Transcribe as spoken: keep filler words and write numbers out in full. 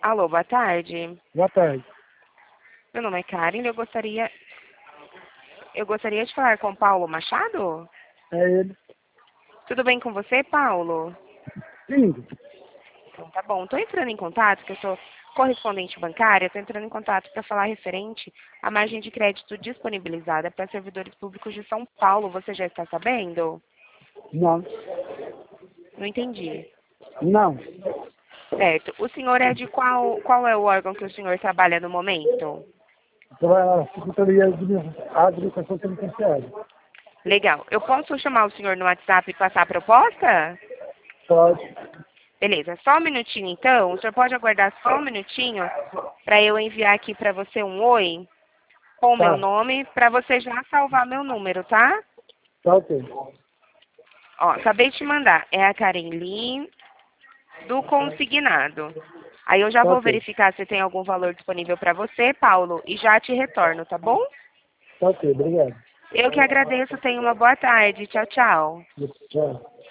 Alô, boa tarde. Boa tarde. Meu nome é Karen e eu gostaria, eu gostaria de falar com Paulo Machado. É ele. Tudo bem com você, Paulo? Sim. Então tá bom. Estou entrando em contato, que eu sou correspondente bancária, estou entrando em contato para falar referente à margem de crédito disponibilizada para servidores públicos de São Paulo. Você já está sabendo? Não. Não entendi. Não. Certo. O senhor é de qual, qual é o órgão que o senhor trabalha no momento? Trabalhar na Secretaria de Administração Penitenciária. Legal. Eu posso chamar o senhor no WhatsApp e passar a proposta? Pode. Beleza. Só um minutinho, então. O senhor pode aguardar só um minutinho para eu enviar aqui para você um oi com o meu Tá. nome para você já salvar meu número, tá? Tá ok. Ó, acabei de te mandar. É a Karen Lin do Consignado. Aí eu já Tá vou ok. verificar se tem algum valor disponível para você, Paulo, e já te retorno, tá bom? Tá ok. Obrigado. Eu que agradeço. Tenha uma boa tarde. Tchau, tchau. Tchau.